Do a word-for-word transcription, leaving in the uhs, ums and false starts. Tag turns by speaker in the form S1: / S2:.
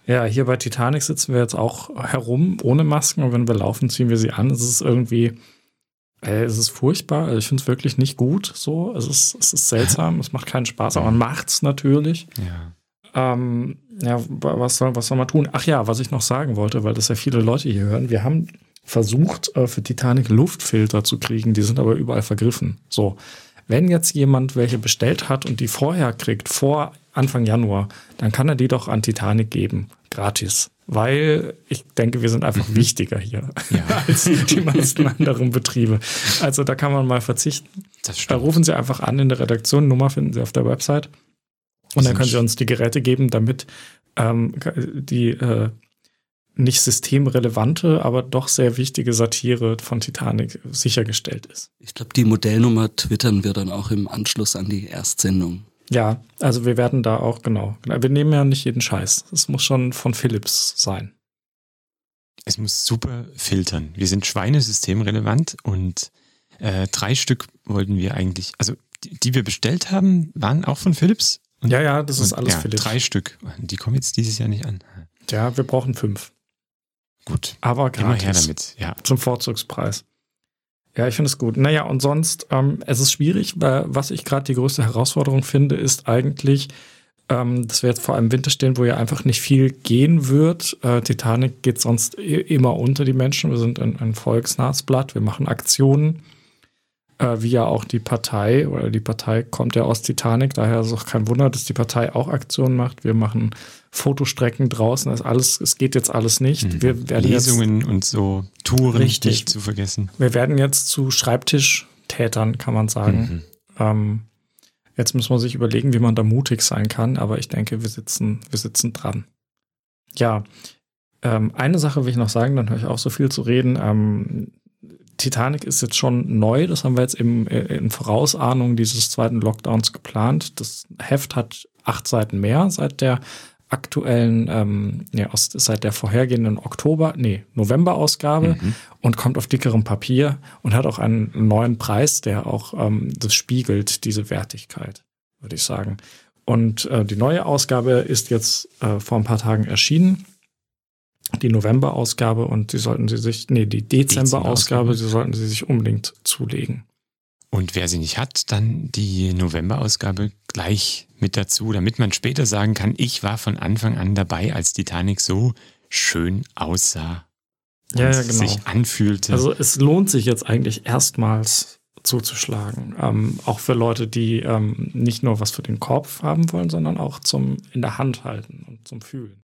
S1: Ja, hier bei Titanic sitzen wir jetzt auch herum ohne Masken und wenn wir laufen, ziehen wir sie an. Es ist irgendwie, äh, es ist furchtbar. Also ich finde es wirklich nicht gut so. Es ist, es ist seltsam, es macht keinen Spaß, aber man macht's natürlich.
S2: Ja.
S1: Ähm, ja, was soll, was soll man tun? Ach ja, was ich noch sagen wollte, weil das ja viele Leute hier hören. Wir haben versucht, äh, für Titanic Luftfilter zu kriegen, die sind aber überall vergriffen. So, wenn jetzt jemand welche bestellt hat und die vorher kriegt, vor Anfang Januar, dann kann er die doch an Titanic geben, gratis. Weil ich denke, wir sind einfach mhm. wichtiger hier
S2: ja.
S1: als die meisten anderen Betriebe. Also da kann man mal verzichten. Da rufen Sie einfach an in der Redaktion, Nummer finden Sie auf der Website. Und dann können Sie uns die Geräte geben, damit ähm, die äh, nicht systemrelevante, aber doch sehr wichtige Satire von Titanic sichergestellt ist.
S3: Ich glaube, die Modellnummer twittern wir dann auch im Anschluss an die Erstsendung.
S1: Ja, also wir werden da auch, genau. Wir nehmen ja nicht jeden Scheiß. Es muss schon von Philips sein.
S2: Es muss super filtern. Wir sind schweinesystemrelevant und äh, drei Stück wollten wir eigentlich, also die, die wir bestellt haben, waren auch von Philips. Und,
S1: ja, ja, das ist
S2: und,
S1: alles
S2: ja,
S1: Philips.
S2: Drei Stück. Die kommen jetzt dieses Jahr nicht an.
S1: Ja, wir brauchen fünf.
S2: Gut.
S1: Aber gratis.
S2: Immer her damit, ja.
S1: Zum Vorzugspreis. Ja, ich finde es gut. Naja, und sonst, ähm, es ist schwierig, weil was ich gerade die größte Herausforderung finde, ist eigentlich, ähm, dass wir jetzt vor einem Winter stehen, wo ja einfach nicht viel gehen wird. Äh, Titanic geht sonst i- immer unter die Menschen. Wir sind ein, ein volksnahes Blatt. Wir machen Aktionen, äh, wie ja auch die Partei, oder die Partei kommt ja aus Titanic, daher ist es auch kein Wunder, dass die Partei auch Aktionen macht. Wir machen Fotostrecken draußen, das ist alles, es geht jetzt alles nicht. Wir werden
S2: Lesungen
S1: jetzt,
S2: und so Touren
S1: richtig,
S2: nicht zu vergessen.
S1: Wir werden jetzt zu Schreibtischtätern, kann man sagen.
S2: Mhm.
S1: Ähm, jetzt muss man sich überlegen, wie man da mutig sein kann, aber ich denke, wir sitzen, wir sitzen dran. Ja, ähm, eine Sache will ich noch sagen, dann höre ich auch so viel zu reden. Ähm, Titanic ist jetzt schon neu, das haben wir jetzt im, in Vorausahnung dieses zweiten Lockdowns geplant. Das Heft hat acht Seiten mehr seit der aktuellen, ähm, ja, aus, seit der vorhergehenden Oktober, nee, November-Ausgabe mhm. und kommt auf dickerem Papier und hat auch einen neuen Preis, der auch ähm, das spiegelt, diese Wertigkeit, würde ich sagen. Und äh, die neue Ausgabe ist jetzt äh, vor ein paar Tagen erschienen. Die November-Ausgabe und sie sollten sie sich, nee, die Dezember-Ausgabe, Dezember sie sollten sie sich unbedingt zulegen.
S2: Und wer sie nicht hat, dann die November-Ausgabe gleich mit dazu, damit man später sagen kann, ich war von Anfang an dabei, als Titanic so schön aussah und
S1: ja, ja, genau.
S2: sich anfühlte.
S1: Also es lohnt sich jetzt eigentlich erstmals zuzuschlagen. Ähm, auch für Leute, die ähm, nicht nur was für den Kopf haben wollen, sondern auch zum in der Hand halten und zum Fühlen.